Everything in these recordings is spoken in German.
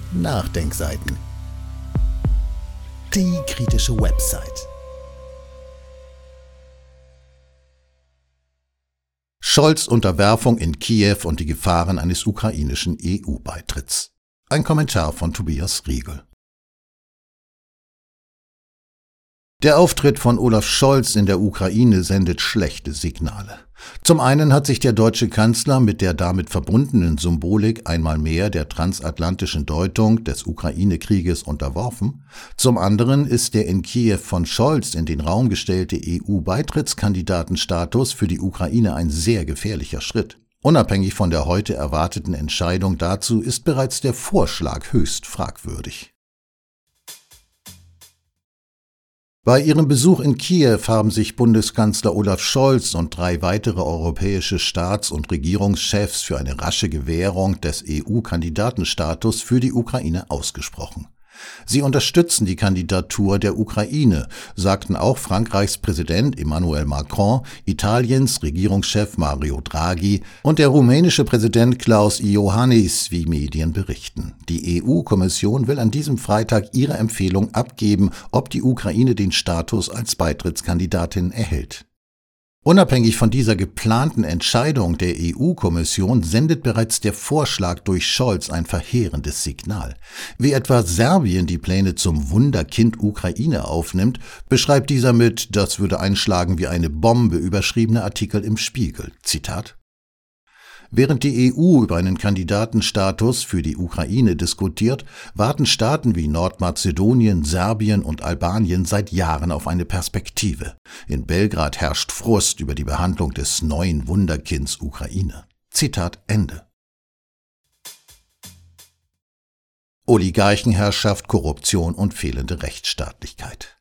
Nachdenkseiten. Die kritische Website. Scholz' Unterwerfung in Kiew und die Gefahren eines ukrainischen EU-Beitritts. Ein Kommentar von Tobias Riegel. Der Auftritt von Olaf Scholz in der Ukraine sendet schlechte Signale. Zum einen hat sich der deutsche Kanzler mit der damit verbundenen Symbolik einmal mehr der transatlantischen Deutung des Ukraine-Krieges unterworfen. Zum anderen ist der in Kiew von Scholz in den Raum gestellte EU-Beitrittskandidatenstatus für die Ukraine ein sehr gefährlicher Schritt. Unabhängig von der heute erwarteten Entscheidung dazu ist bereits der Vorschlag höchst fragwürdig. Bei ihrem Besuch in Kiew haben sich Bundeskanzler Olaf Scholz und 3 weitere europäische Staats- und Regierungschefs für eine rasche Gewährung des EU-Kandidatenstatus für die Ukraine ausgesprochen. Sie unterstützen die Kandidatur der Ukraine, sagten auch Frankreichs Präsident Emmanuel Macron, Italiens Regierungschef Mario Draghi und der rumänische Präsident Klaus Iohannis, wie Medien berichten. Die EU-Kommission will an diesem Freitag ihre Empfehlung abgeben, ob die Ukraine den Status als Beitrittskandidatin erhält. Unabhängig von dieser geplanten Entscheidung der EU-Kommission sendet bereits der Vorschlag durch Scholz ein verheerendes Signal. Wie etwa Serbien die Pläne zum Wunderkind Ukraine aufnimmt, beschreibt dieser mit „Das würde einschlagen wie eine Bombe" überschriebene Artikel im Spiegel. Zitat: Während die EU über einen Kandidatenstatus für die Ukraine diskutiert, warten Staaten wie Nordmazedonien, Serbien und Albanien seit Jahren auf eine Perspektive. In Belgrad herrscht Frust über die Behandlung des neuen Wunderkinds Ukraine. Zitat Ende. Oligarchenherrschaft, Korruption und fehlende Rechtsstaatlichkeit.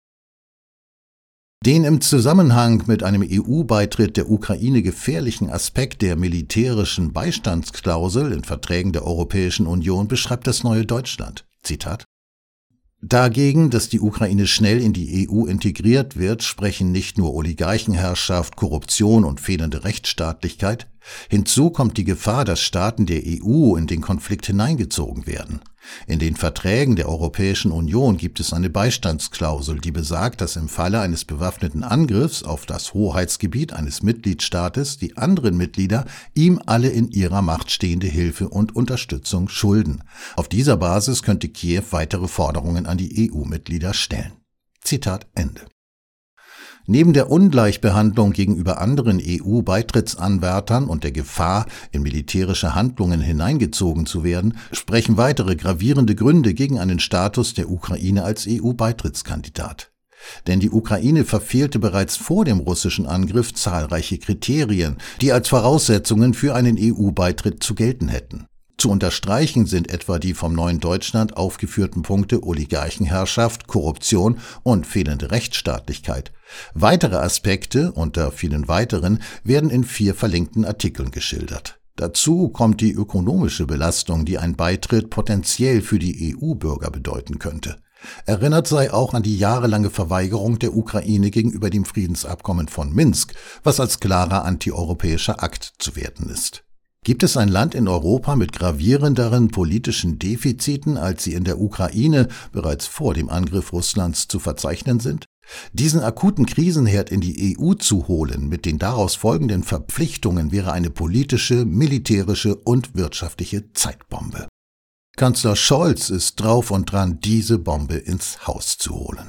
Den im Zusammenhang mit einem EU-Beitritt der Ukraine gefährlichen Aspekt der militärischen Beistandsklausel in Verträgen der Europäischen Union beschreibt das Neue Deutschland. Zitat: Dagegen, dass die Ukraine schnell in die EU integriert wird, sprechen nicht nur Oligarchenherrschaft, Korruption und fehlende Rechtsstaatlichkeit. Hinzu kommt die Gefahr, dass Staaten der EU in den Konflikt hineingezogen werden. In den Verträgen der Europäischen Union gibt es eine Beistandsklausel, die besagt, dass im Falle eines bewaffneten Angriffs auf das Hoheitsgebiet eines Mitgliedstaates die anderen Mitglieder ihm alle in ihrer Macht stehende Hilfe und Unterstützung schulden. Auf dieser Basis könnte Kiew weitere Forderungen an die EU-Mitglieder stellen. Zitat Ende. Neben der Ungleichbehandlung gegenüber anderen EU-Beitrittsanwärtern und der Gefahr, in militärische Handlungen hineingezogen zu werden, sprechen weitere gravierende Gründe gegen einen Status der Ukraine als EU-Beitrittskandidat. Denn die Ukraine verfehlte bereits vor dem russischen Angriff zahlreiche Kriterien, die als Voraussetzungen für einen EU-Beitritt zu gelten hätten. Zu unterstreichen sind etwa die vom Neuen Deutschland aufgeführten Punkte Oligarchenherrschaft, Korruption und fehlende Rechtsstaatlichkeit. Weitere Aspekte, unter vielen weiteren, werden in 4 verlinkten Artikeln geschildert. Dazu kommt die ökonomische Belastung, die ein Beitritt potenziell für die EU-Bürger bedeuten könnte. Erinnert sei auch an die jahrelange Verweigerung der Ukraine gegenüber dem Friedensabkommen von Minsk, was als klarer antieuropäischer Akt zu werten ist. Gibt es ein Land in Europa mit gravierenderen politischen Defiziten, als sie in der Ukraine bereits vor dem Angriff Russlands zu verzeichnen sind? Diesen akuten Krisenherd in die EU zu holen mit den daraus folgenden Verpflichtungen wäre eine politische, militärische und wirtschaftliche Zeitbombe. Kanzler Scholz ist drauf und dran, diese Bombe ins Haus zu holen.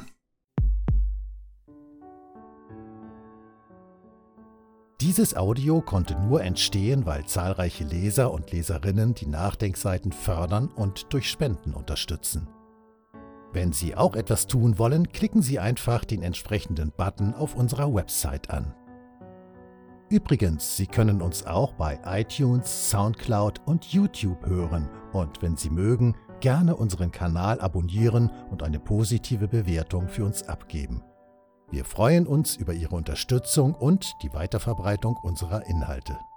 Dieses Audio konnte nur entstehen, weil zahlreiche Leser und Leserinnen die Nachdenkseiten fördern und durch Spenden unterstützen. Wenn Sie auch etwas tun wollen, klicken Sie einfach den entsprechenden Button auf unserer Website an. Übrigens, Sie können uns auch bei iTunes, Soundcloud und YouTube hören und wenn Sie mögen, gerne unseren Kanal abonnieren und eine positive Bewertung für uns abgeben. Wir freuen uns über Ihre Unterstützung und die Weiterverbreitung unserer Inhalte.